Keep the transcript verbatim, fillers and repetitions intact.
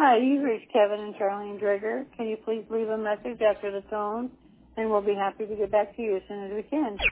Hi, you've reached Kevin and Charlene Drigger. Can you please leave a message after the tone, and we'll be happy to get back to you as soon as we can.